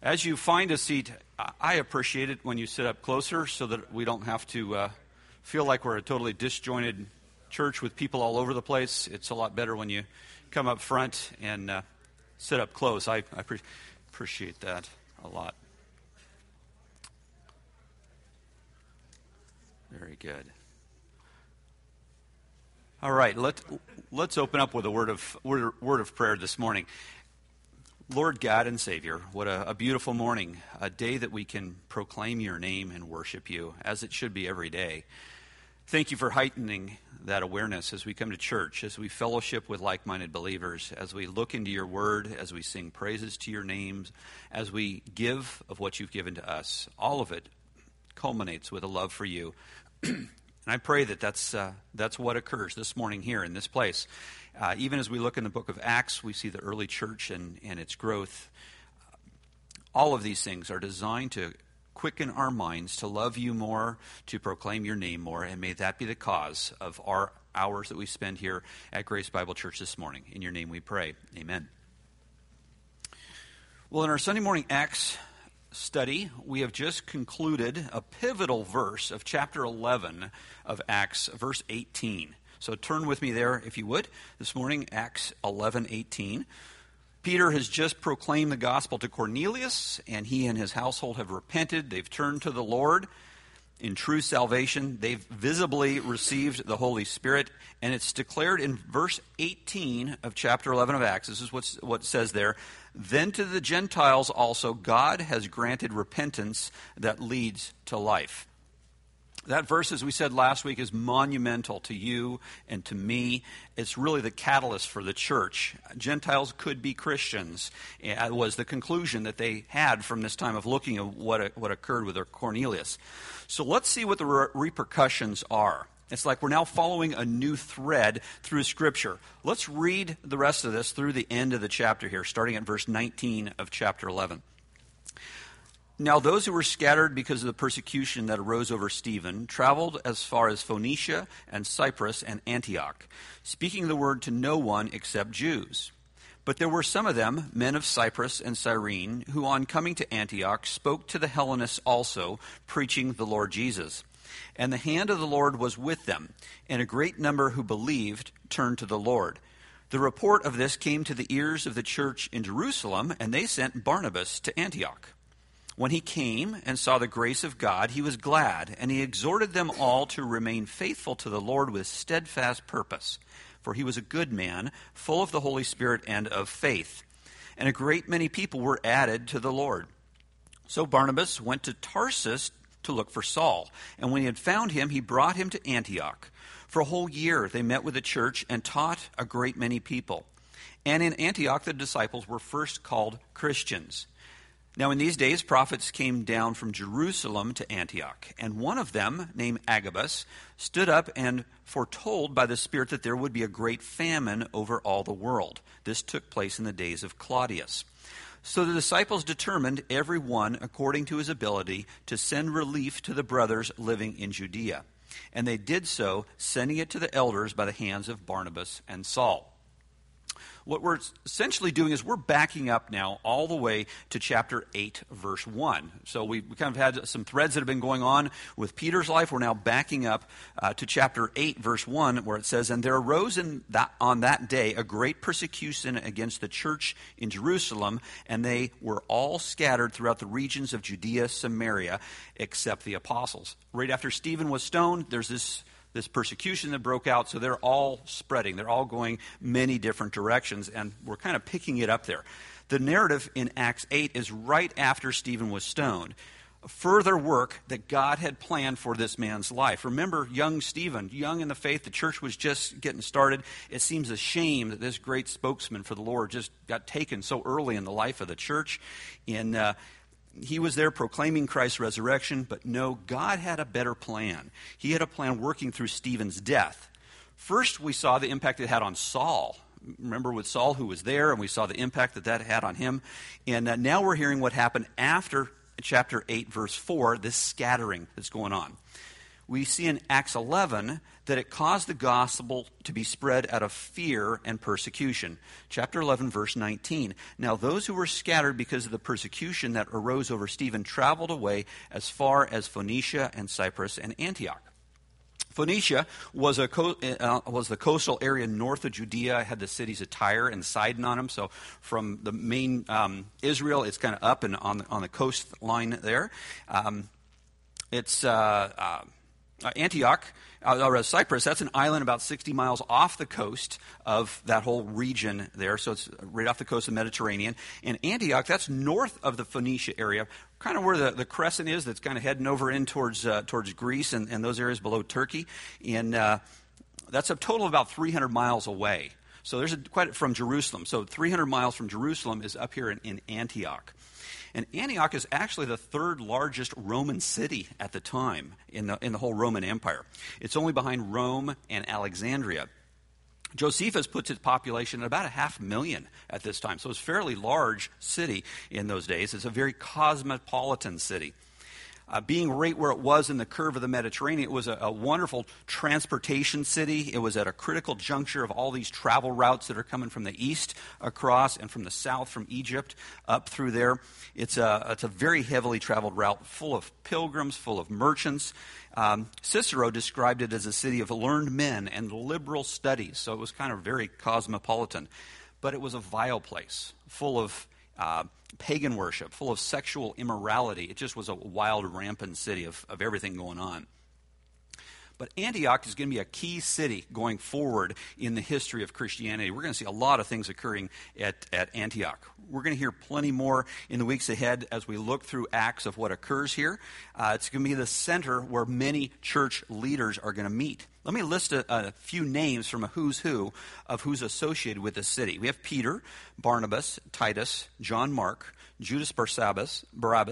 As you find a seat, I appreciate it when you sit up closer so that we don't have to feel like we're a totally disjointed church with people all over the place. It's a lot better when you come up front and sit up close. I appreciate that a lot. Very good. All right, let's open up with a word of prayer this morning. Lord God and Savior, what a beautiful morning, a day that we can proclaim your name and worship you, as it should be every day. Thank you for heightening that awareness as we come to church, as we fellowship with like-minded believers, as we look into your word, as we sing praises to your names, as we give of what you've given to us. All of it culminates with a love for you. And I pray that that's what occurs this morning here in this place. Even as we look in the book of Acts, we see the early church and its growth. All of these things are designed to quicken our minds to love you more, to proclaim your name more, and may that be the cause of our hours that we spend here at Grace Bible Church this morning. In your name we pray. Amen. Well, in our Sunday morning Acts study, we have just concluded a pivotal verse of chapter 11 of Acts, verse 18. So turn with me there, if you would, this morning, Acts 11:18. Peter has just proclaimed the gospel to Cornelius, and he and his household have repented. They've turned to the Lord in true salvation. They've visibly received the Holy Spirit, and it's declared in verse 18 of chapter 11 of Acts. This is what it says there. Then to the Gentiles also God has granted repentance that leads to life. That verse, as we said last week, is monumental to you and to me. It's really the catalyst for the church. Gentiles could be Christians. It was the conclusion that they had from this time of looking at what occurred with Cornelius. So let's see what the repercussions are. It's like we're now following a new thread through Scripture. Let's read the rest of this through the end of the chapter here, starting at verse 19 of chapter 11. Now those who were scattered because of the persecution that arose over Stephen traveled as far as Phoenicia and Cyprus and Antioch, speaking the word to no one except Jews. But there were some of them, men of Cyprus and Cyrene, who on coming to Antioch spoke to the Hellenists also, preaching the Lord Jesus. And the hand of the Lord was with them, and a great number who believed turned to the Lord. The report of this came to the ears of the church in Jerusalem, and they sent Barnabas to Antioch. When he came and saw the grace of God, he was glad, and he exhorted them all to remain faithful to the Lord with steadfast purpose. For he was a good man, full of the Holy Spirit and of faith. And a great many people were added to the Lord. So Barnabas went to Tarsus to look for Saul. And when he had found him, he brought him to Antioch. For a whole year they met with the church and taught a great many people. And in Antioch the disciples were first called Christians. Now in these days prophets came down from Jerusalem to Antioch. And one of them, named Agabus, stood up and foretold by the Spirit that there would be a great famine over all the world. This took place in the days of Claudius. So the disciples determined, every one according to his ability, to send relief to the brothers living in Judea. And they did so, sending it to the elders by the hands of Barnabas and Saul. What we're essentially doing is we're backing up now all the way to chapter 8, verse 1. So we kind of had some threads that have been going on with Peter's life. We're now backing up to chapter 8, verse 1, where it says, And there arose on that day a great persecution against the church in Jerusalem, and they were all scattered throughout the regions of Judea, Samaria, except the apostles. Right after Stephen was stoned, there's this persecution that broke out, so they're all spreading. They're all going many different directions, and we're kind of picking it up there. The narrative in Acts 8 is right after Stephen was stoned. Further work that God had planned for this man's life. Remember, young Stephen, young in the faith, the church was just getting started. It seems a shame that this great spokesman for the Lord just got taken so early in the life of the church. He was there proclaiming Christ's resurrection, but no, God had a better plan. He had a plan working through Stephen's death. First, we saw the impact it had on Saul. Remember with Saul who was there, and we saw the impact that had on him. And now we're hearing what happened after chapter 8, verse 4, this scattering that's going on. we see in Acts 11 that it caused the gospel to be spread out of fear and persecution. Chapter 11, verse 19. Now those who were scattered because of the persecution that arose over Stephen traveled away as far as Phoenicia and Cyprus and Antioch. Phoenicia was the coastal area north of Judea. It had the cities of Tyre and Sidon on them. So from the main Israel, it's kind of up and on the coastline there. It's Antioch, or Cyprus, that's an island about 60 miles off the coast of that whole region there. So it's right off the coast of the Mediterranean. And Antioch, that's north of the Phoenicia area, kind of where the crescent is, that's kind of heading over in towards Greece and those areas below Turkey. And that's a total of about 300 miles away. So there's quite from Jerusalem. So 300 miles from Jerusalem is up here in Antioch. And Antioch is actually the third largest Roman city at the time in the whole Roman Empire. It's only behind Rome and Alexandria. Josephus puts its population at about 500,000 at this time. So it's a fairly large city in those days. It's a very cosmopolitan city. Being right where it was in the curve of the Mediterranean, it was a wonderful transportation city. It was at a critical juncture of all these travel routes that are coming from the east across and from the south, from Egypt up through there. It's a very heavily traveled route, full of pilgrims, full of merchants. Cicero described it as a city of learned men and liberal studies, so it was kind of very cosmopolitan. But it was a vile place, full of pagan worship, full of sexual immorality. It just was a wild, rampant city of everything going on. But Antioch is going to be a key city going forward in the history of Christianity. We're going to see a lot of things occurring at Antioch. We're going to hear plenty more in the weeks ahead as we look through Acts of what occurs here. It's going to be the center where many church leaders are going to meet. Let me list a few names from a who's who of who's associated with this city. We have Peter, Barnabas, Titus, John Mark, Judas Barsabbas,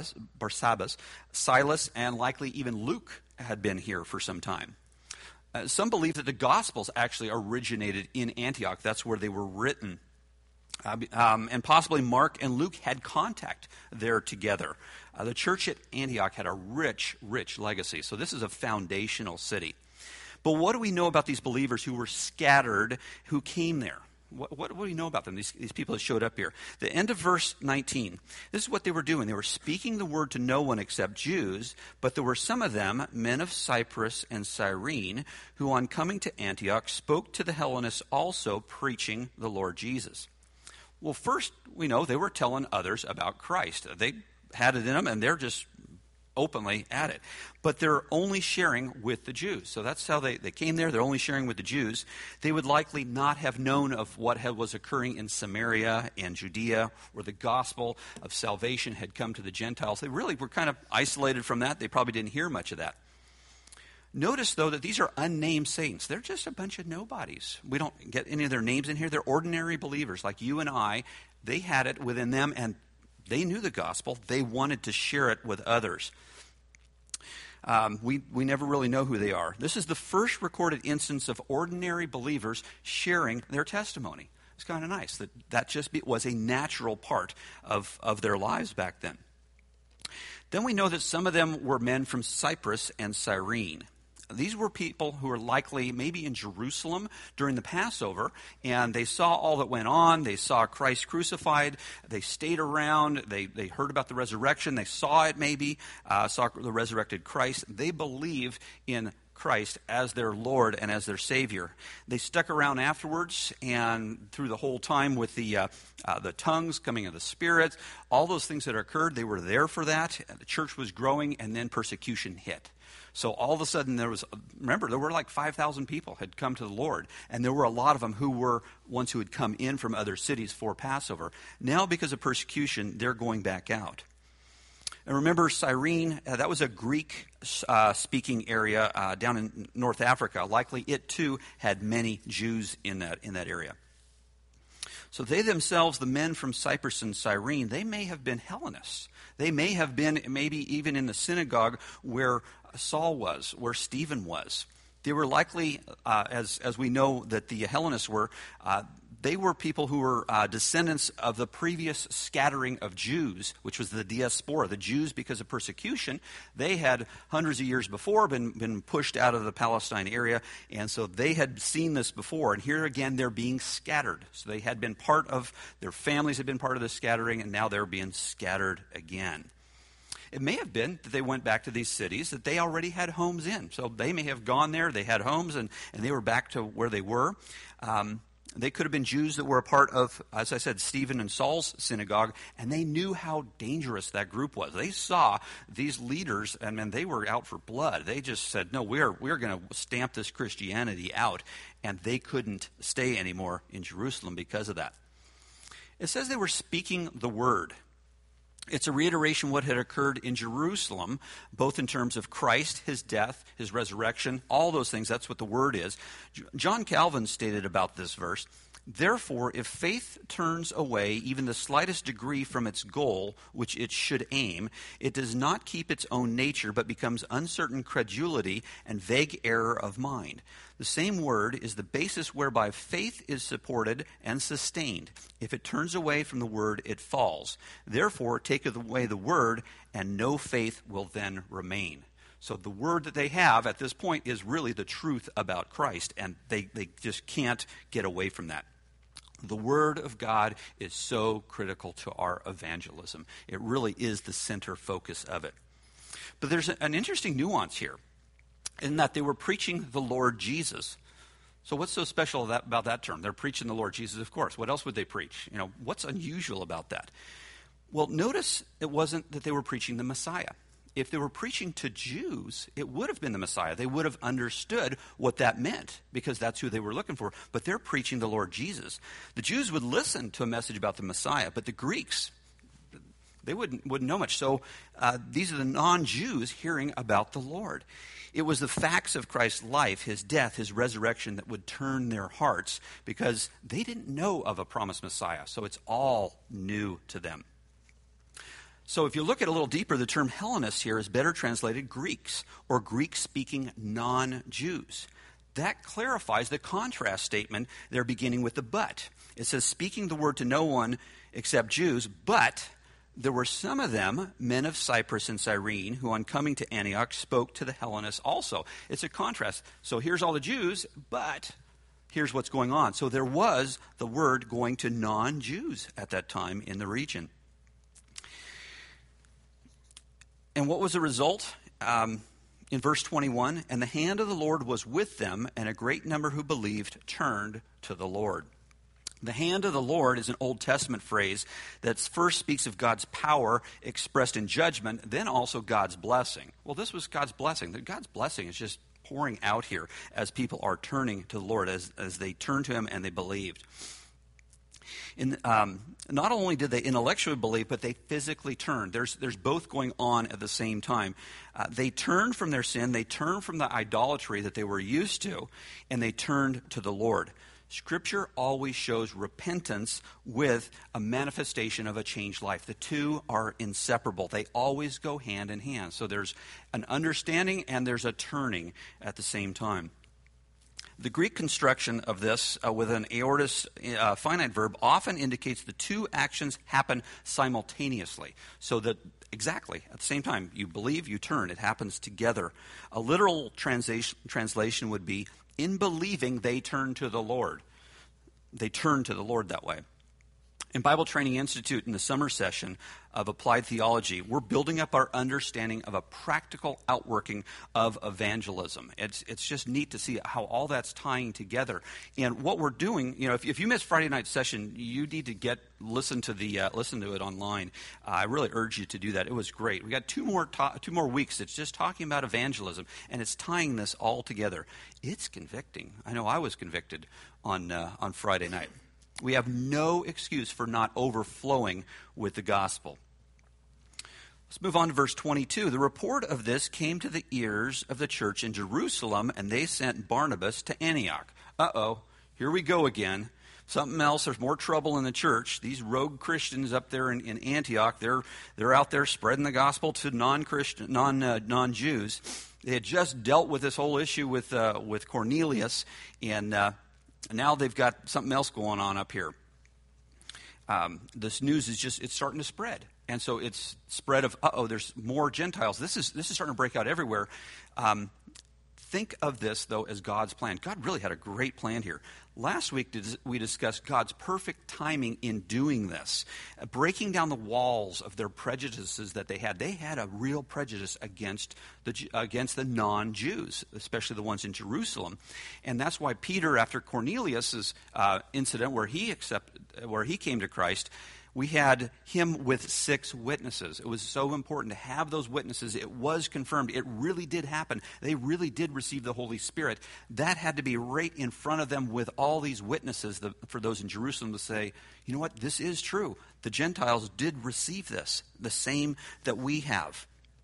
Silas, and likely even Luke had been here for some time. Some believe that the Gospels actually originated in Antioch. That's where they were written. And possibly Mark and Luke had contact there together. The church at Antioch had a rich, rich legacy. So this is a foundational city. But what do we know about these believers who were scattered, who came there? What do we know about them, these people that showed up here? The end of verse 19, this is what they were doing. They were speaking the word to no one except Jews, but there were some of them, men of Cyprus and Cyrene, who on coming to Antioch spoke to the Hellenists also, preaching the Lord Jesus. Well, first, we know they were telling others about Christ. They had it in them, and they're just openly at it. But they're only sharing with the Jews. So that's how they came there. They're only sharing with the Jews. They would likely not have known of what was occurring in Samaria and Judea, where the gospel of salvation had come to the Gentiles. They really were kind of isolated from that. They probably didn't hear much of that. Notice, though, that these are unnamed saints. They're just a bunch of nobodies. We don't get any of their names in here. They're ordinary believers like you and I. They had it within them, and they knew the gospel. They wanted to share it with others. We never really know who they are. This is the first recorded instance of ordinary believers sharing their testimony. It's kind of nice that just was a natural part of their lives back then. Then we know that some of them were men from Cyprus and Cyrene. These were people who were likely maybe in Jerusalem during the Passover, and they saw all that went on. They saw Christ crucified. They stayed around. They heard about the resurrection. They saw it maybe, saw the resurrected Christ. They believed in Christ as their Lord and as their Savior. They stuck around afterwards, and through the whole time with the tongues coming of the Spirit, all those things that occurred, they were there for that. The church was growing, and then persecution hit. So all of a sudden there were like 5,000 people had come to the Lord, and there were a lot of them who were ones who had come in from other cities for Passover. Now, because of persecution, they're going back out. And remember, Cyrene, that was a Greek-speaking area down in North Africa. Likely it, too, had many Jews in that area. So they themselves, the men from Cyprus and Cyrene, they may have been Hellenists. They may have been maybe even in the synagogue where Saul was, where Stephen was. They were likely, as we know that the Hellenists were, They were people who were descendants of the previous scattering of Jews, which was the diaspora. The Jews, because of persecution, they had hundreds of years before been pushed out of the Palestine area, and so they had seen this before. And here again, they're being scattered. So they had been part of, their families had been part of the scattering, and now they're being scattered again. It may have been that they went back to these cities that they already had homes in. So they may have gone there, they had homes, and they were back to where they were. They could have been Jews that were a part of, as I said, Stephen and Saul's synagogue, and they knew how dangerous that group was. They saw these leaders, and they were out for blood. They just said, no, we're going to stamp this Christianity out, and they couldn't stay anymore in Jerusalem because of that. It says they were speaking the word. It's a reiteration of what had occurred in Jerusalem, both in terms of Christ, his death, his resurrection, all those things. That's what the word is. John Calvin stated about this verse, "Therefore, if faith turns away even the slightest degree from its goal, which it should aim, it does not keep its own nature, but becomes uncertain credulity and vague error of mind. The same word is the basis whereby faith is supported and sustained. If it turns away from the word, it falls. Therefore, taketh away the word, and no faith will then remain." So the word that they have at this point is really the truth about Christ, and they just can't get away from that. The Word of God is so critical to our evangelism. It really is the center focus of it. But there's an interesting nuance here, in that they were preaching the Lord Jesus. So what's so special about that term? They're preaching the Lord Jesus, of course. What else would they preach? What's unusual about that? Well, notice it wasn't that they were preaching the Messiah. If they were preaching to Jews, it would have been the Messiah. They would have understood what that meant, because that's who they were looking for. But they're preaching the Lord Jesus. The Jews would listen to a message about the Messiah, but the Greeks, they wouldn't know much. So these are the non-Jews hearing about the Lord. It was the facts of Christ's life, his death, his resurrection, that would turn their hearts, because they didn't know of a promised Messiah. So it's all new to them. So if you look at it a little deeper, the term Hellenists here is better translated Greeks, or Greek-speaking non-Jews. That clarifies the contrast statement there, beginning with the but. It says, speaking the word to no one except Jews, but there were some of them, men of Cyprus and Cyrene, who on coming to Antioch spoke to the Hellenists also. It's a contrast. So here's all the Jews, but here's what's going on. So there was the word going to non-Jews at that time in the region. And what was the result? In verse 21, and the hand of the Lord was with them, and a great number who believed turned to the Lord. The hand of the Lord is an Old Testament phrase that first speaks of God's power expressed in judgment, then also God's blessing. Well, this was God's blessing. God's blessing is just pouring out here as people are turning to the Lord, as they turned to him and they believed. Not only did they intellectually believe, but they physically turned. There's both going on at the same time. They turned from their sin, they turned from the idolatry that they were used to, and they turned to the Lord. Scripture always shows repentance with a manifestation of a changed life. The two are inseparable. They always go hand in hand. So there's an understanding and there's a turning at the same time. The Greek construction of this with an aorist finite verb often indicates the two actions happen simultaneously. So that exactly at the same time, you believe, you turn. It happens together. A literal translation would be, in believing, they turn to the Lord. They turn to the Lord that way. In Bible Training Institute, in the summer session of Applied Theology, we're building up our understanding of a practical outworking of evangelism. It's just neat to see how all that's tying together. And what we're doing, if you missed Friday night session, you need to listen to it online. I really urge you to do that. It was great. We got two more weeks. It's just talking about evangelism, and it's tying this all together. It's convicting. I know I was convicted on Friday night. We have no excuse for not overflowing with the gospel. Let's move on to verse 22. The report of this came to the ears of the church in Jerusalem, and they sent Barnabas to Antioch. Here we go again. Something else. There's more trouble in the church. These rogue Christians up there in Antioch, they're out there spreading the gospel to non-Jews. They had just dealt with this whole issue with Cornelius, and And now they've got something else going on up here. This news it's starting to spread. And so it's spread of, there's more Gentiles. This is starting to break out everywhere. Think of this, though, as God's plan. God really had a great plan here. Last week, we discussed God's perfect timing in doing this, breaking down the walls of their prejudices that they had. They had a real prejudice against the non-Jews, especially the ones in Jerusalem. And that's why Peter, after Cornelius' incident where he came to Christ, we had him with 6 witnesses. It was so important to have those witnesses. It was confirmed. It really did happen. They really did receive the Holy Spirit. That had to be right in front of them with all these witnesses for those in Jerusalem to say, you know what, this is true. The Gentiles did receive this, the same that we have.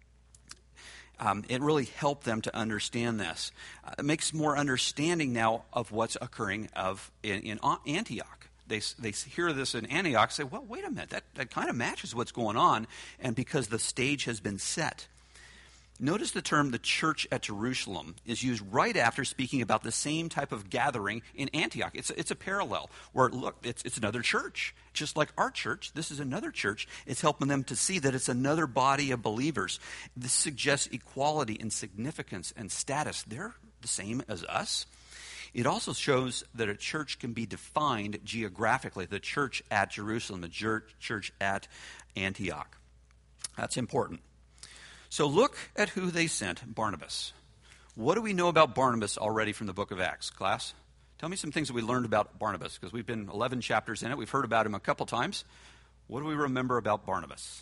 It really helped them to understand this. It makes more understanding now of what's occurring in Antioch. They hear this in Antioch, say, well, wait a minute, that kind of matches what's going on, and because the stage has been set. Notice the term the church at Jerusalem is used right after speaking about the same type of gathering in Antioch. It's a parallel where, look, it's another church. Just like our church, this is another church. It's helping them to see that it's another body of believers. This suggests equality in significance and status. They're the same as us. It also shows that a church can be defined geographically, the church at Jerusalem, the church at Antioch. That's important. So look at who they sent, Barnabas. What do we know about Barnabas already from the book of Acts, class? Tell me some things that we learned about Barnabas, because we've been 11 chapters in it. We've heard about him a couple times. What do we remember about Barnabas?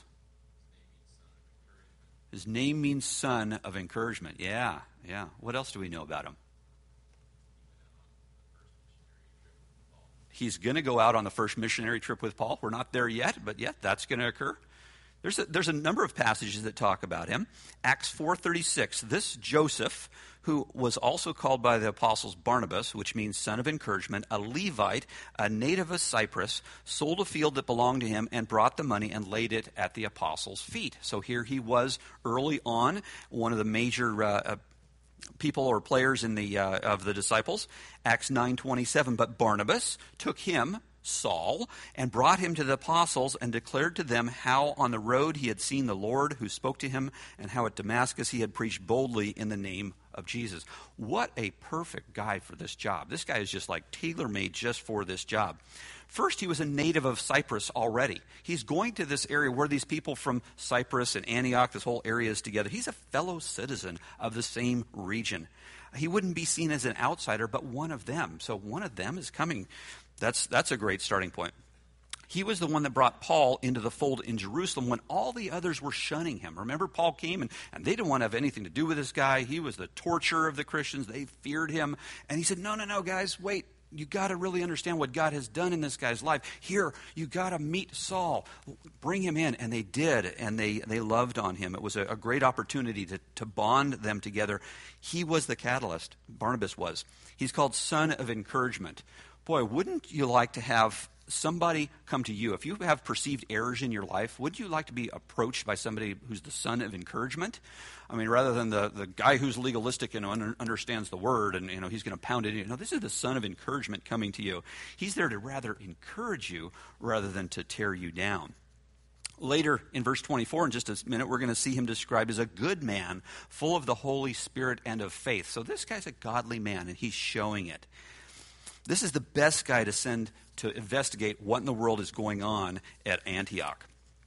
His name means son of encouragement. Yeah. What else do we know about him? He's going to go out on the first missionary trip with Paul. We're not there yet, but that's going to occur. There's a number of passages that talk about him. Acts 4:36, this Joseph, who was also called by the apostles Barnabas, which means son of encouragement, a Levite, a native of Cyprus, sold a field that belonged to him and brought the money and laid it at the apostles' feet. So here he was early on, one of the major people or players in the of the disciples. Acts 9:27, but Barnabas took him, Saul, and brought him to the apostles and declared to them how on the road he had seen the Lord who spoke to him, and how at Damascus he had preached boldly in the name of Jesus. What a perfect guy for this job. This guy is just like tailor-made just for this job. First, he was a native of Cyprus already. He's going to this area where these people from Cyprus and Antioch, this whole area is together. He's a fellow citizen of the same region. He wouldn't be seen as an outsider, but one of them. So one of them is coming. That's a great starting point. He was the one that brought Paul into the fold in Jerusalem when all the others were shunning him. Remember, Paul came and they didn't want to have anything to do with this guy. He was the torturer of the Christians. They feared him. And he said, no, guys, wait. You got to really understand what God has done in this guy's life. Here, you got to meet Saul. Bring him in. And they did, and they loved on him. It was a great opportunity to bond them together. He was the catalyst. Barnabas was. He's called son of encouragement. Boy, wouldn't you like to have somebody come to you? If you have perceived errors in your life, would you like to be approached by somebody who's the son of encouragement? I mean, rather than the guy who's legalistic and understands the word and he's going to pound it in. This is the son of encouragement coming to you. He's there to rather encourage you rather than to tear you down. Later in verse 24, in just a minute, we're going to see him described as a good man, full of the Holy Spirit and of faith. So this guy's a godly man, and he's showing it. This is the best guy to send to investigate what in the world is going on at Antioch.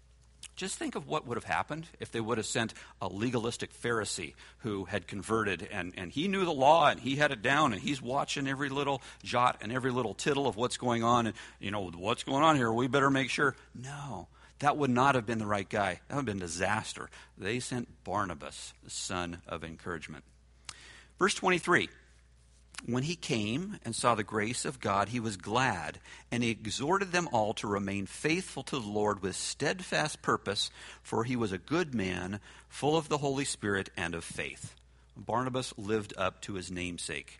Just think of what would have happened if they would have sent a legalistic Pharisee who had converted, and he knew the law, and he had it down, and he's watching every little jot and every little tittle of what's going on, and, what's going on here, we better make sure. No, that would not have been the right guy. That would have been disaster. They sent Barnabas, the son of encouragement. Verse 23. When he came and saw the grace of God, he was glad, and he exhorted them all to remain faithful to the Lord with steadfast purpose, for he was a good man, full of the Holy Spirit and of faith. Barnabas lived up to his namesake.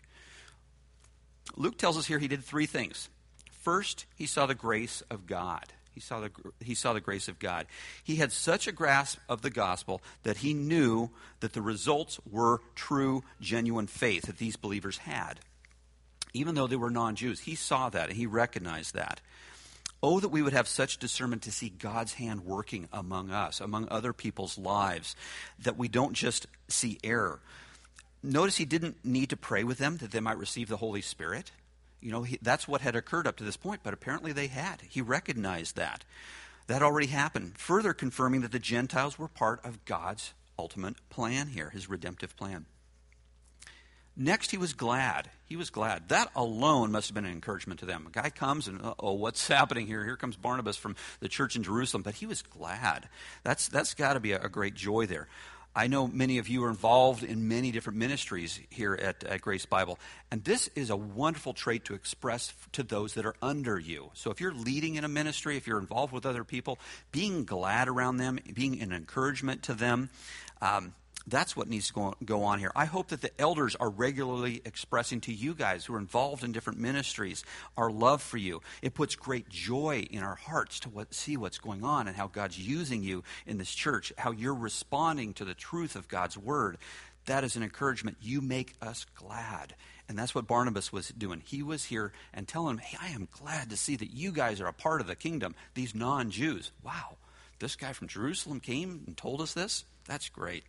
Luke tells us here he did 3 things. First, he saw the grace of God. He saw the grace of God. He had such a grasp of the gospel that he knew that the results were true, genuine faith that these believers had. even though they were non-Jews. He saw that, and he recognized that. Oh, that we would have such discernment to see God's hand working among us, among other people's lives, that we don't just see error. Notice he didn't need to pray with them that they might receive the Holy Spirit. That's what had occurred up to this point, but apparently they had. He recognized that. That already happened, further confirming that the Gentiles were part of God's ultimate plan here, his redemptive plan. Next, he was glad. He was glad. That alone must have been an encouragement to them. A guy comes and, what's happening here? Here comes Barnabas from the church in Jerusalem. But he was glad. That's got to be a great joy there. I know many of you are involved in many different ministries here at Grace Bible. And this is a wonderful trait to express to those that are under you. So if you're leading in a ministry, if you're involved with other people, being glad around them, being an encouragement to them, that's what needs to go on here. I hope that the elders are regularly expressing to you guys who are involved in different ministries our love for you. It puts great joy in our hearts to see what's going on and how God's using you in this church, how you're responding to the truth of God's word. That is an encouragement. You make us glad. And that's what Barnabas was doing. He was here and telling them, hey, I am glad to see that you guys are a part of the kingdom, these non-Jews. Wow, this guy from Jerusalem came and told us this? That's great.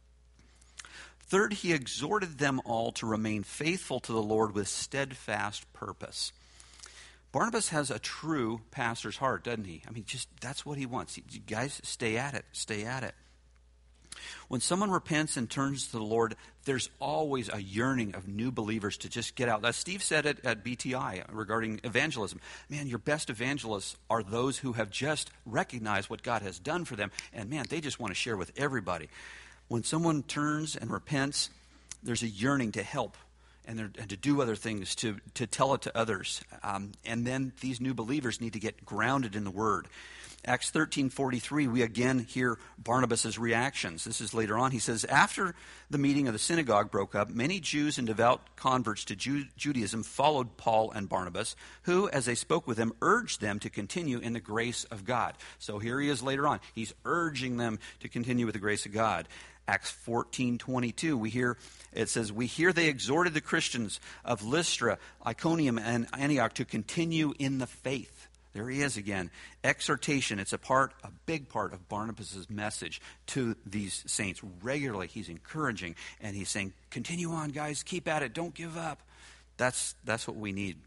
Third, he exhorted them all to remain faithful to the Lord with steadfast purpose. Barnabas has a true pastor's heart, doesn't he? I mean, just that's what he wants. You guys, stay at it. Stay at it. When someone repents and turns to the Lord, there's always a yearning of new believers to just get out. As Steve said it at BTI regarding evangelism. Man, your best evangelists are those who have just recognized what God has done for them. And man, they just want to share with everybody. When someone turns and repents, there's a yearning to help and to do other things, to tell it to others. And then these new believers need to get grounded in the Word. Acts 13:43, we again hear Barnabas' reactions. This is later on. He says, after the meeting of the synagogue broke up, many Jews and devout converts to Judaism followed Paul and Barnabas, who, as they spoke with them, urged them to continue in the grace of God. So here he is later on. He's urging them to continue with the grace of God. Acts 14:22, it says, we hear they exhorted the Christians of Lystra, Iconium, and Antioch to continue in the faith. There he is again. Exhortation, it's a big part of Barnabas' message to these saints. Regularly, he's encouraging, and he's saying, continue on, guys, keep at it, don't give up. That's what we need.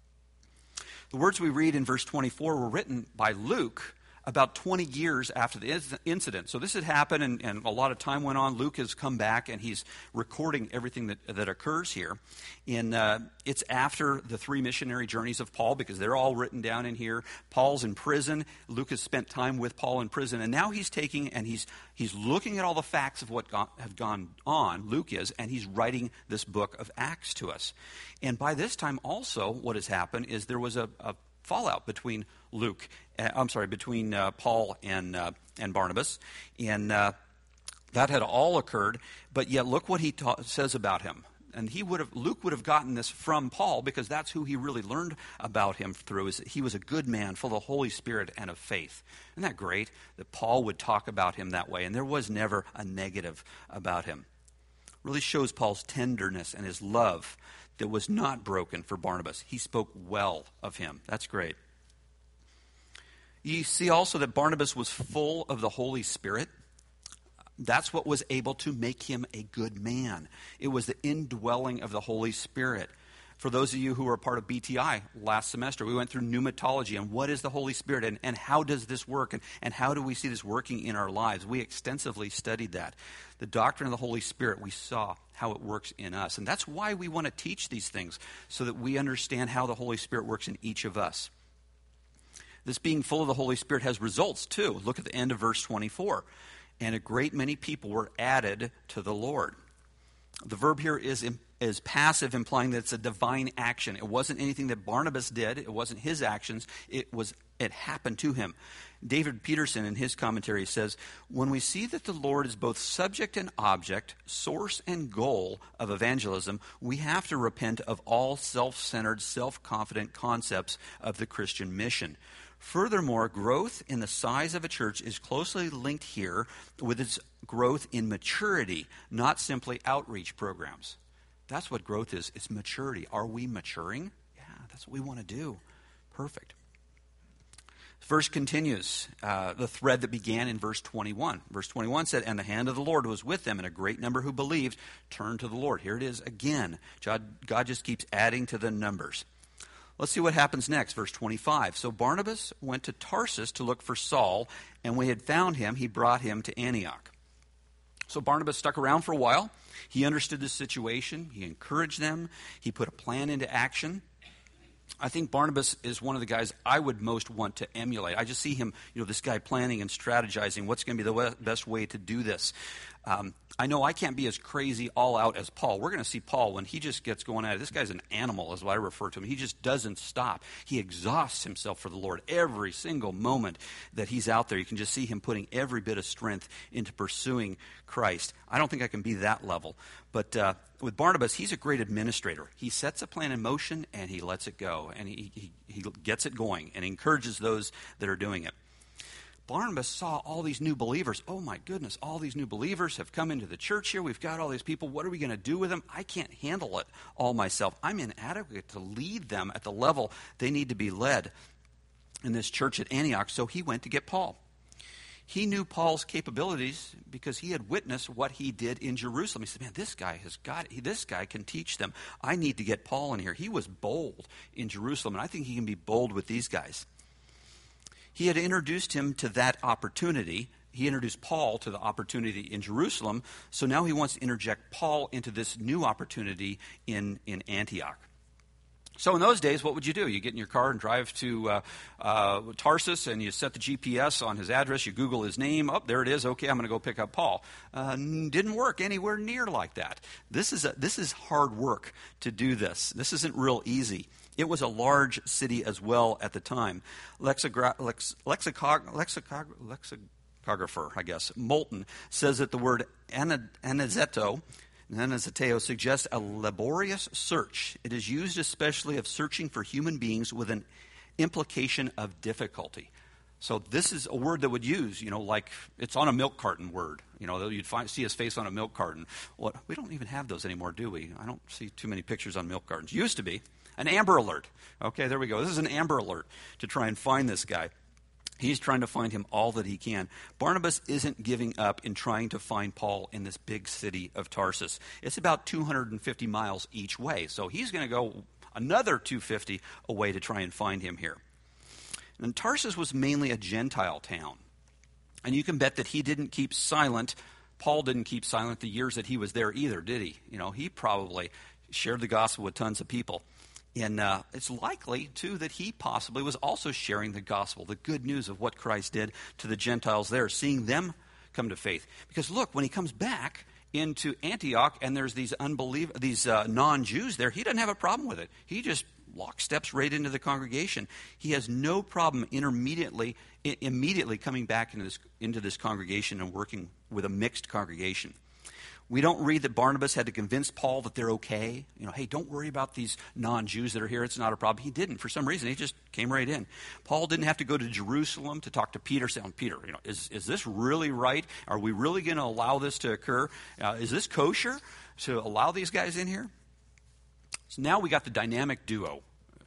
The words we read in verse 24 were written by Luke about 20 years after the incident. So this had happened, and a lot of time went on. Luke has come back, and he's recording everything that occurs here. It's after the 3 missionary journeys of Paul, because they're all written down in here. Paul's in prison. Luke has spent time with Paul in prison, and now he's taking and he's looking at all the facts of what have gone on, Luke is, and he's writing this book of Acts to us. And by this time also, what has happened is there was a fallout between Paul and Barnabas, and that had all occurred. But yet, look what he says about him. And Luke would have gotten this from Paul, because that's who he really learned about him through. Is that he was a good man, full of the Holy Spirit and of faith. Isn't that great that Paul would talk about him that way? And there was never a negative about him. Really shows Paul's tenderness and his love that was not broken for Barnabas. He spoke well of him. That's great. You see also that Barnabas was full of the Holy Spirit. That's what was able to make him a good man. It was the indwelling of the Holy Spirit. For those of you who were a part of BTI last semester, we went through pneumatology and what is the Holy Spirit and how does this work and how do we see this working in our lives. We extensively studied that. The doctrine of the Holy Spirit, we saw how it works in us. And that's why we want to teach these things, so that we understand how the Holy Spirit works in each of us. This being full of the Holy Spirit has results too. Look at the end of verse 24. And a great many people were added to the Lord. The verb here is passive, implying that it's a divine action. It wasn't anything that Barnabas did. It wasn't his actions. It happened to him. David Peterson, in his commentary, says, when we see that the Lord is both subject and object, source and goal of evangelism, we have to repent of all self-centered, self-confident concepts of the Christian mission. Furthermore, growth in the size of a church is closely linked here with its growth in maturity, not simply outreach programs. That's what growth is. It's maturity. Are we maturing? Yeah, that's what we want to do. Perfect. Verse continues, the thread that began in verse 21. Verse 21 said, "And the hand of the Lord was with them, and a great number who believed turned to the Lord." Here it is again. God just keeps adding to the numbers. Let's see what happens next. Verse 25. "So Barnabas went to Tarsus to look for Saul, and when he had found him, he brought him to Antioch." So Barnabas stuck around for a while. He understood the situation. He encouraged them. He put a plan into action. I think Barnabas is one of the guys I would most want to emulate. I just see him, this guy planning and strategizing what's going to be the best way to do this. I know I can't be as crazy all out as Paul. We're going to see Paul when he just gets going at it. This guy's an animal is what I refer to him. He just doesn't stop. He exhausts himself for the Lord every single moment that he's out there. You can just see him putting every bit of strength into pursuing Christ. I don't think I can be that level. But with Barnabas, he's a great administrator. He sets a plan in motion and he lets it go. And he gets it going and encourages those that are doing it. Barnabas saw all these new believers. Oh my goodness, all these new believers have come into the church here. We've got all these people. What are we going to do with them? I can't handle it all myself. I'm inadequate to lead them at the level they need to be led in this church at Antioch. So he went to get Paul. He knew Paul's capabilities because he had witnessed what he did in Jerusalem. He said, man, this guy has got it. This guy can teach them. I need to get Paul in here. He was bold in Jerusalem, and I think he can be bold with these guys. He had introduced him to that opportunity. He introduced Paul to the opportunity in Jerusalem. So now he wants to interject Paul into this new opportunity in Antioch. So in those days, what would you do? You get in your car and drive to Tarsus, and you set the GPS on his address. You Google his name. Oh, there it is. Okay, I'm going to go pick up Paul. Didn't work anywhere near like that. This is hard work to do this. This isn't real easy. It was a large city as well at the time. Lexicographer, I guess, Moulton, says that the word anizetto suggests a laborious search. It is used especially of searching for human beings with an implication of difficulty. So this is a word that would use, like it's on a milk carton word. You'd see his face on a milk carton. Well, we don't even have those anymore, do we? I don't see too many pictures on milk cartons. Used to be. An Amber Alert. Okay, there we go. This is an Amber Alert to try and find this guy. He's trying to find him all that he can. Barnabas isn't giving up in trying to find Paul in this big city of Tarsus. It's about 250 miles each way. So he's going to go another 250 away to try and find him here. And Tarsus was mainly a Gentile town. And you can bet that he didn't keep silent. Paul didn't keep silent the years that he was there either, did he? He probably shared the gospel with tons of people. And it's likely, too, that he possibly was also sharing the gospel, the good news of what Christ did to the Gentiles there, seeing them come to faith. Because look, when he comes back into Antioch and there's these non-Jews there, he doesn't have a problem with it. He just locksteps right into the congregation. He has no problem immediately coming back into this congregation and working with a mixed congregation. We don't read that Barnabas had to convince Paul that they're okay. Hey, don't worry about these non-Jews that are here. It's not a problem. He didn't. For some reason, he just came right in. Paul didn't have to go to Jerusalem to talk to Peter, saying, Peter, is this really right? Are we really going to allow this to occur? Is this kosher to allow these guys in here? So now we got the dynamic duo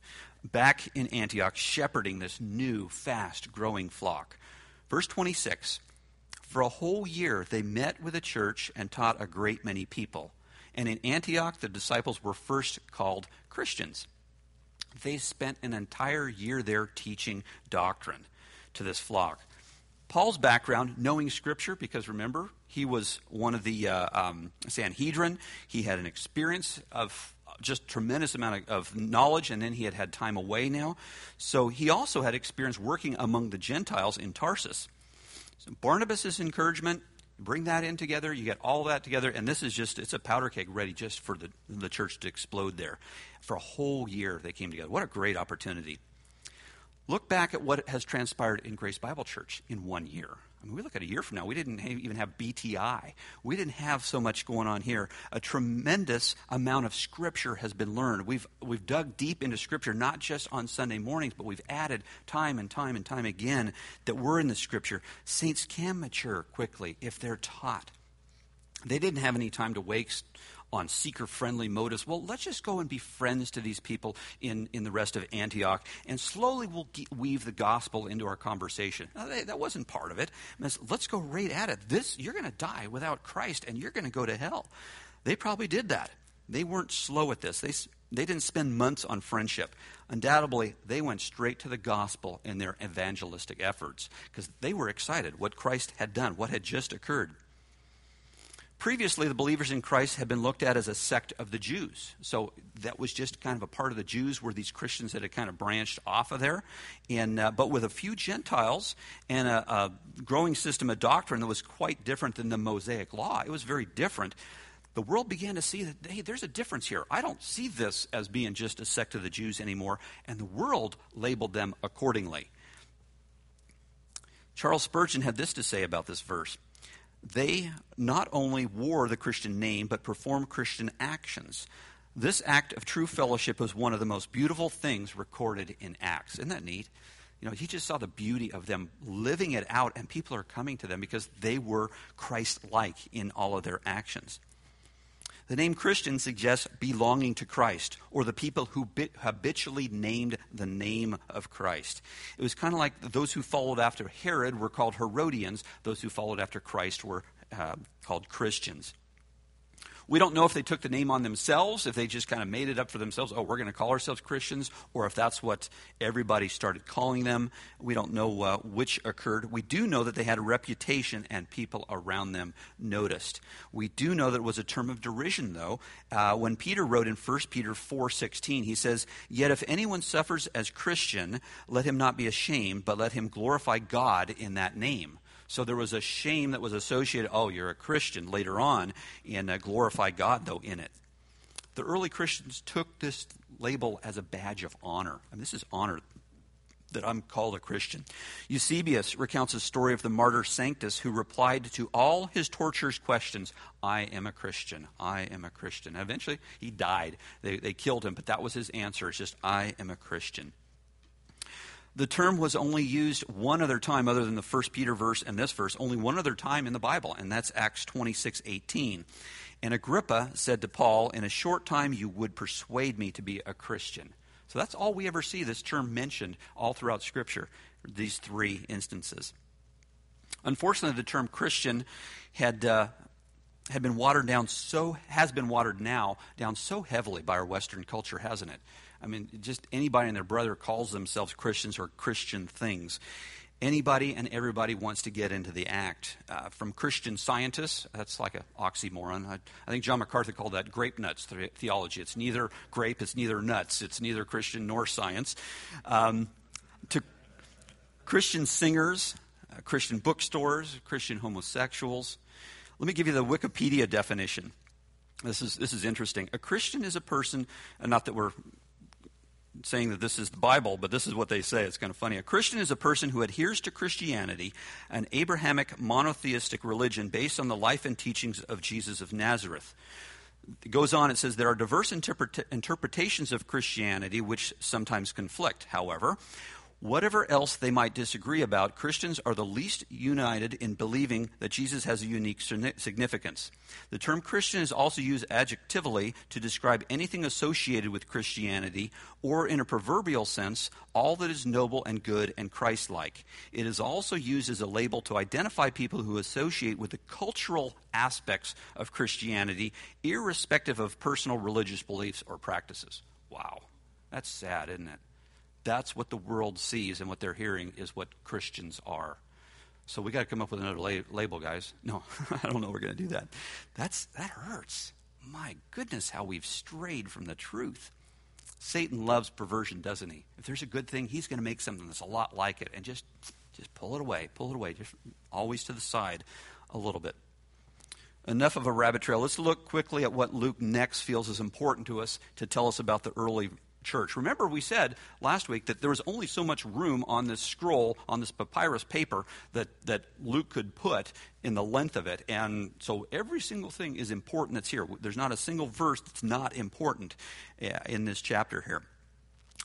back in Antioch shepherding this new, fast-growing flock. Verse 26. For a whole year, they met with the church and taught a great many people. And in Antioch, the disciples were first called Christians. They spent an entire year there teaching doctrine to this flock. Paul's background, knowing Scripture, because remember, he was one of the Sanhedrin. He had an experience of just tremendous amount of knowledge, and then he had time away now. So he also had experience working among the Gentiles in Tarsus. So Barnabas' encouragement, bring that in together, you get all that together, and this is it's a powder keg ready just for the church to explode there. For a whole year they came together. What a great opportunity. Look back at what has transpired in Grace Bible Church in 1 year. I mean, we look at a year from now, we didn't even have BTI. We didn't have so much going on here. A tremendous amount of Scripture has been learned. We've dug deep into Scripture, not just on Sunday mornings, but we've added time and time and time again that we're in the Scripture. Saints can mature quickly if they're taught. They didn't have any time to waste on seeker-friendly motives. Well, let's just go and be friends to these people in the rest of Antioch, and slowly we'll weave the gospel into our conversation. Now, that wasn't part of it. Let's go right at it. You're going to die without Christ, and you're going to go to hell. They probably did that. They weren't slow at this. They didn't spend months on friendship. Undoubtedly, they went straight to the gospel in their evangelistic efforts because they were excited what Christ had done, what had just occurred. Previously, the believers in Christ had been looked at as a sect of the Jews. So that was just kind of a part of the Jews, were these Christians that had kind of branched off of there. But with a few Gentiles and a growing system of doctrine that was quite different than the Mosaic Law, it was very different. The world began to see that, hey, there's a difference here. I don't see this as being just a sect of the Jews anymore, and the world labeled them accordingly. Charles Spurgeon had this to say about this verse. They not only wore the Christian name, but performed Christian actions. This act of true fellowship was one of the most beautiful things recorded in Acts. Isn't that neat? You know, he just saw the beauty of them living it out, and people are coming to them because they were Christ-like in all of their actions. The name Christian suggests belonging to Christ, or the people who habitually named the name of Christ. It was kind of like those who followed after Herod were called Herodians. Those who followed after Christ were called Christians. We don't know if they took the name on themselves, if they just kind of made it up for themselves. Oh, we're going to call ourselves Christians, or if that's what everybody started calling them. We don't know which occurred. We do know that they had a reputation and people around them noticed. We do know that it was a term of derision, though. When Peter wrote in 1 Peter 4:16, he says, "Yet if anyone suffers as Christian, let him not be ashamed, but let him glorify God in that name." So there was a shame that was associated, oh, you're a Christian, later on, and glorify God, though, in it. The early Christians took this label as a badge of honor. I mean, this is honor that I'm called a Christian. Eusebius recounts a story of the martyr Sanctus, who replied to all his torturers' questions, I am a Christian, I am a Christian. And eventually, he died. They killed him, but that was his answer. It's just, I am a Christian. The term was only used one other time other than the 1 Peter verse and this verse, only one other time in the Bible, and that's Acts 26:18. And Agrippa said to Paul, in a short time you would persuade me to be a Christian. So that's all we ever see this term mentioned all throughout Scripture, these three instances. Unfortunately, the term Christian had been watered down has been watered down so heavily by our Western culture, hasn't it? I mean, just anybody and their brother calls themselves Christians or Christian things. Anybody and everybody wants to get into the act. From Christian Scientists, that's like an oxymoron. I think John MacArthur called that grape nuts theology. It's neither grape, it's neither nuts. It's neither Christian nor science. To Christian singers, Christian bookstores, Christian homosexuals. Let me give you the Wikipedia definition. This is interesting. A Christian is a person, not that we're saying that this is the Bible, but this is what they say. It's kind of funny. A Christian is a person who adheres to Christianity, an Abrahamic monotheistic religion based on the life and teachings of Jesus of Nazareth. It goes on, it says, there are diverse interpretations of Christianity which sometimes conflict. However, whatever else they might disagree about, Christians are the least united in believing that Jesus has a unique significance. The term Christian is also used adjectively to describe anything associated with Christianity, or in a proverbial sense, all that is noble and good and Christ-like. It is also used as a label to identify people who associate with the cultural aspects of Christianity, irrespective of personal religious beliefs or practices. Wow, that's sad, isn't it? That's what the world sees, and what they're hearing is what Christians are. So we got to come up with another label, guys. No, I don't know we're going to do that. That hurts. My goodness, how we've strayed from the truth. Satan loves perversion, doesn't he? If there's a good thing, he's going to make something that's a lot like it, and just pull it away, just always to the side a little bit. Enough of a rabbit trail. Let's look quickly at what Luke next feels is important to us to tell us about the early church. Remember, we said last week that there was only so much room on this scroll, on this papyrus paper, that Luke could put in the length of it. And so every single thing is important that's here. There's not a single verse that's not important in this chapter here.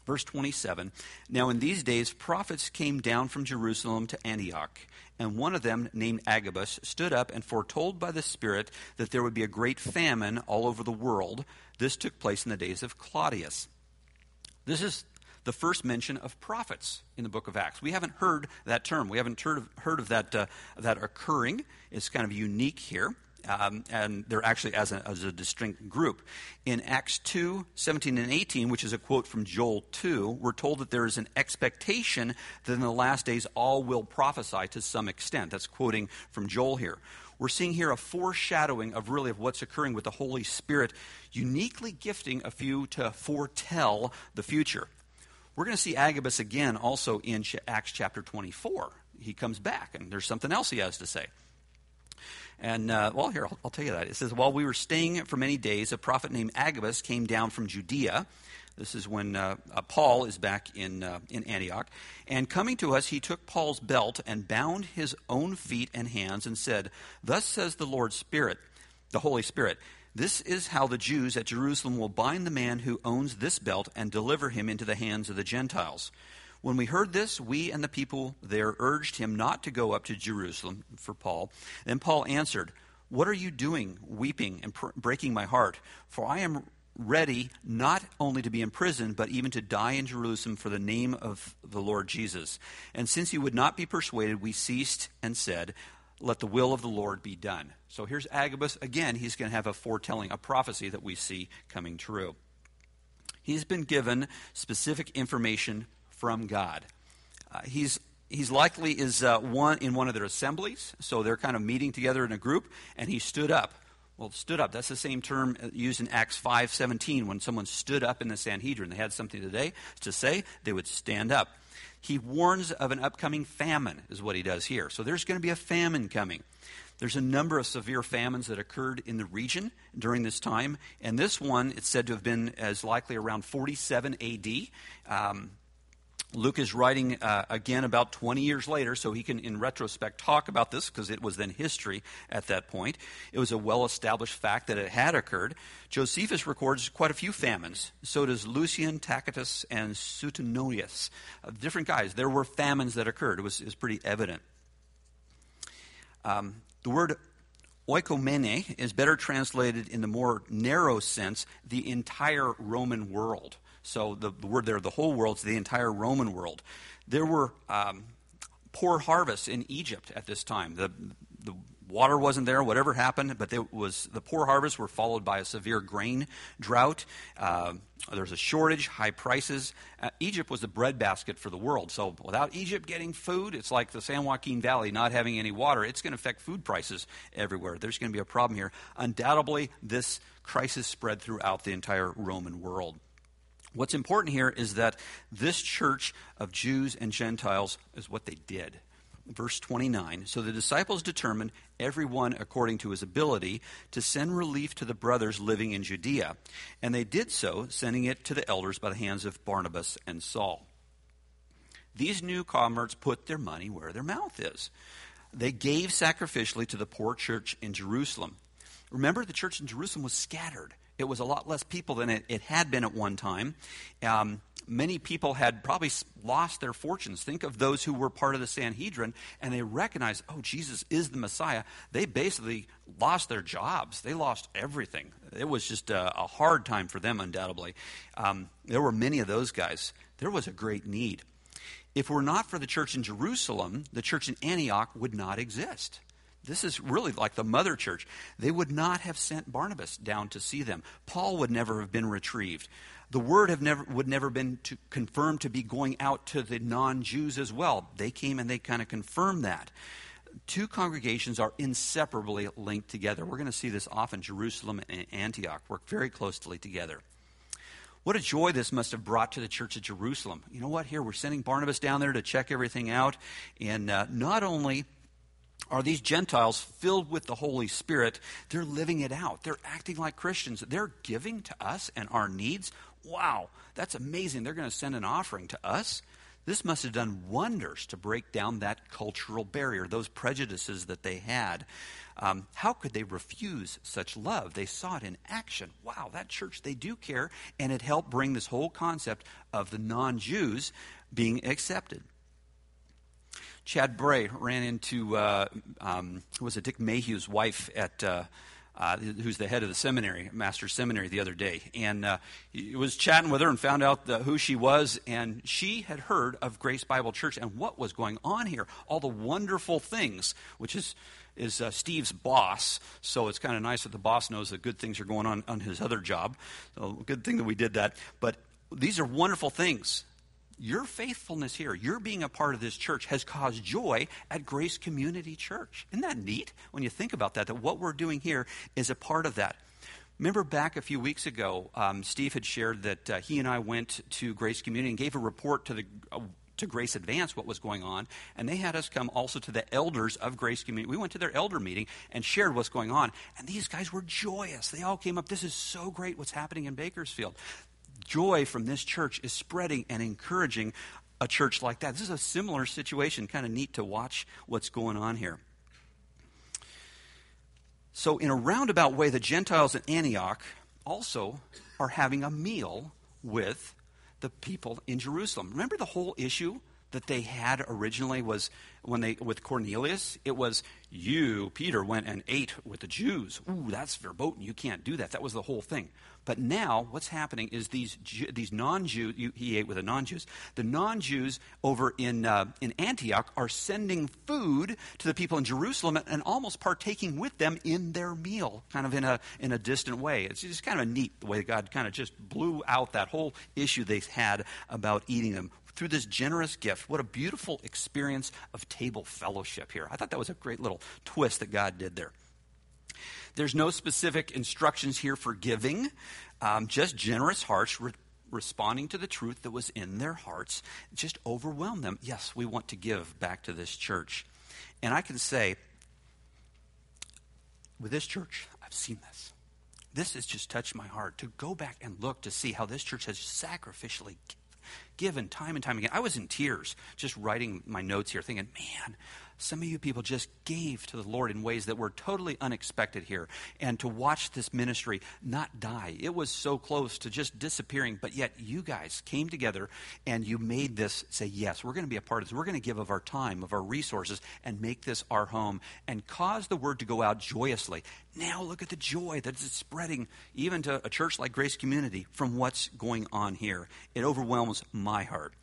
Verse 27, now in these days prophets came down from Jerusalem to Antioch, and one of them, named Agabus, stood up and foretold by the Spirit that there would be a great famine all over the world. This took place in the days of Claudius. This is the first mention of prophets in the book of Acts. We haven't heard that term. We haven't heard of that occurring. It's kind of unique here. And they're actually as a distinct group. In Acts 2, 17 and 18, which is a quote from Joel 2, we're told that there is an expectation that in the last days all will prophesy to some extent. That's quoting from Joel here. We're seeing here a foreshadowing of what's occurring with the Holy Spirit, uniquely gifting a few to foretell the future. We're going to see Agabus again also in Acts chapter 24. He comes back, and there's something else he has to say. And, here, I'll tell you that. It says, while we were staying for many days, a prophet named Agabus came down from Judea. This is when Paul is back in Antioch. And coming to us, he took Paul's belt and bound his own feet and hands and said, thus says the Lord's Spirit, the Holy Spirit, this is how the Jews at Jerusalem will bind the man who owns this belt and deliver him into the hands of the Gentiles. When we heard this, we and the people there urged him not to go up to Jerusalem for Paul. Then Paul answered, what are you doing, weeping and breaking my heart? For I am ready not only to be imprisoned, but even to die in Jerusalem for the name of the Lord Jesus. And since he would not be persuaded, we ceased and said, let the will of the Lord be done. So here's Agabus. Again, he's going to have a foretelling, a prophecy that we see coming true. He's been given specific information from God. He's likely is one of their assemblies, so they're kind of meeting together in a group, and he stood up. Well, stood up, that's the same term used in Acts 5:17 when someone stood up in the Sanhedrin. They had something to say, they would stand up. He warns of an upcoming famine, is what he does here. So there's going to be a famine coming. There's a number of severe famines that occurred in the region during this time, and this one, it's said to have been as likely around 47 A.D., Luke is writing again about 20 years later, so he can, in retrospect, talk about this because it was then history at that point. It was a well-established fact that it had occurred. Josephus records quite a few famines. So does Lucian, Tacitus, and Suetonius. Different guys. There were famines that occurred. It was pretty evident. The word oikomene is better translated in the more narrow sense, the entire Roman world. So the word there, the whole world, is the entire Roman world. There were poor harvests in Egypt at this time. The water wasn't there, whatever happened, but the poor harvests were followed by a severe grain drought. There was a shortage, high prices. Egypt was the breadbasket for the world. So without Egypt getting food, it's like the San Joaquin Valley not having any water. It's going to affect food prices everywhere. There's going to be a problem here. Undoubtedly, this crisis spread throughout the entire Roman world. What's important here is that this church of Jews and Gentiles is what they did. Verse 29, so the disciples determined, everyone according to his ability, to send relief to the brothers living in Judea. And they did so, sending it to the elders by the hands of Barnabas and Saul. These new converts put their money where their mouth is. They gave sacrificially to the poor church in Jerusalem. Remember, the church in Jerusalem was scattered. It was a lot less people than it had been at one time. Many people had probably lost their fortunes. Think of those who were part of the Sanhedrin, and they recognized, oh, Jesus is the Messiah. They basically lost their jobs. They lost everything. It was just a hard time for them, undoubtedly. There were many of those guys. There was a great need. If it were not for the church in Jerusalem, the church in Antioch would not exist. This is really like the mother church. They would not have sent Barnabas down to see them. Paul would never have been retrieved. The word would never been confirmed to be going out to the non-Jews as well. They came and they kind of confirmed that. Two congregations are inseparably linked together. We're going to see this often. Jerusalem and Antioch work very closely together. What a joy this must have brought to the church of Jerusalem. You know what? Here we're sending Barnabas down there to check everything out. And not only are these Gentiles filled with the Holy Spirit, they're living it out. They're acting like Christians. They're giving to us and our needs. Wow, that's amazing. They're going to send an offering to us. This must have done wonders to break down that cultural barrier, those prejudices that they had. How could they refuse such love? They saw it in action. Wow, that church, they do care. And it helped bring this whole concept of the non-Jews being accepted. Chad Bray ran into, was it Dick Mayhew's wife at, who's the head of the seminary, Master's Seminary, the other day. And he was chatting with her and found out who she was. And she had heard of Grace Bible Church and what was going on here. All the wonderful things, which is Steve's boss. So it's kind of nice that the boss knows that good things are going on his other job. So good thing that we did that. But these are wonderful things. Your faithfulness here, your being a part of this church, has caused joy at Grace Community Church. Isn't that neat when you think about that what we're doing here is a part of that? Remember back a few weeks ago, Steve had shared that he and I went to Grace Community and gave a report to Grace Advance what was going on, and they had us come also to the elders of Grace Community. We went to their elder meeting and shared what's going on, and these guys were joyous. They all came up, this is so great what's happening in Bakersfield. Joy from this church is spreading and encouraging a church like that. This is a similar situation, kind of neat to watch what's going on here. So in a roundabout way, the Gentiles at Antioch also are having a meal with the people in Jerusalem. Remember the whole issue that they had originally was with Cornelius? It was, you, Peter, went and ate with the Jews. Ooh, that's verboten. You can't do that. That was the whole thing. But now what's happening is these non-Jews, he ate with the non-Jews. The non-Jews over in Antioch are sending food to the people in Jerusalem and almost partaking with them in their meal, kind of in a distant way. It's just kind of neat the way God kind of just blew out that whole issue they had about eating them through this generous gift. What a beautiful experience of table fellowship here. I thought that was a great little twist that God did there. There's no specific instructions here for giving, just generous hearts responding to the truth that was in their hearts. Just overwhelm them. Yes, we want to give back to this church. And I can say, with this church, I've seen this. This has just touched my heart to go back and look to see how this church has sacrificially given time and time again. I was in tears just writing my notes here thinking, man, some of you people just gave to the Lord in ways that were totally unexpected here. And to watch this ministry not die, it was so close to just disappearing, but yet you guys came together and you made this say, yes, we're going to be a part of this. We're going to give of our time, of our resources, and make this our home and cause the word to go out joyously. Now look at the joy that is spreading even to a church like Grace Community from what's going on here. It overwhelms my heart.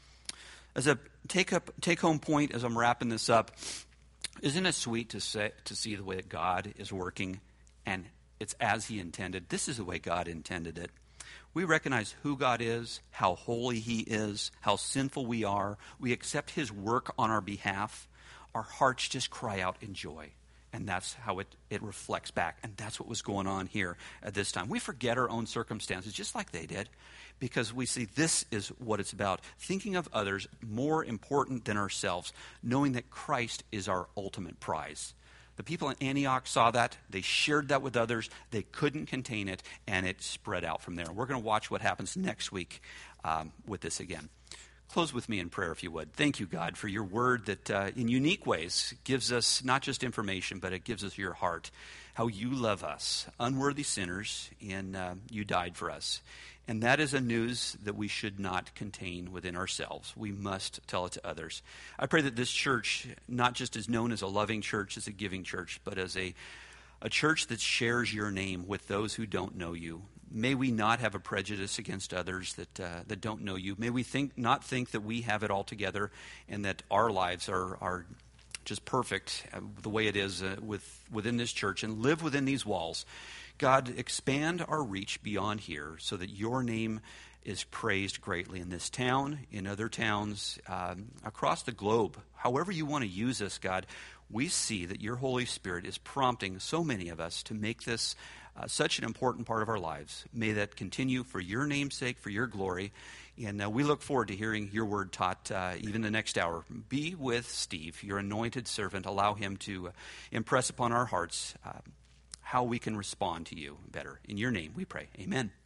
As a take-home point, as I'm wrapping this up, isn't it sweet to see the way that God is working, and it's as He intended? This is the way God intended it. We recognize who God is, how holy He is, how sinful we are. We accept His work on our behalf. Our hearts just cry out in joy. And that's how it reflects back. And that's what was going on here at this time. We forget our own circumstances just like they did, because we see this is what it's about. Thinking of others more important than ourselves, knowing that Christ is our ultimate prize. The people in Antioch saw that. They shared that with others. They couldn't contain it, and it spread out from there. We're going to watch what happens next week with this again. Close with me in prayer, if you would. Thank you, God, for your word that in unique ways gives us not just information, but it gives us your heart, how you love us, unworthy sinners, and you died for us. And that is a news that we should not contain within ourselves. We must tell it to others. I pray that this church not just is known as a loving church, as a giving church, but as a church that shares your name with those who don't know you. May we not have a prejudice against others that don't know you. May we not think that we have it all together and that our lives are just perfect the way it is within this church and live within these walls. God, expand our reach beyond here so that your name is praised greatly in this town, in other towns, across the globe. However you want to use us, God, we see that your Holy Spirit is prompting so many of us to make this such an important part of our lives. May that continue for your name's sake, for your glory. And we look forward to hearing your word taught even the next hour. Be with Steve, your anointed servant. Allow him to impress upon our hearts how we can respond to you better. In your name we pray. Amen.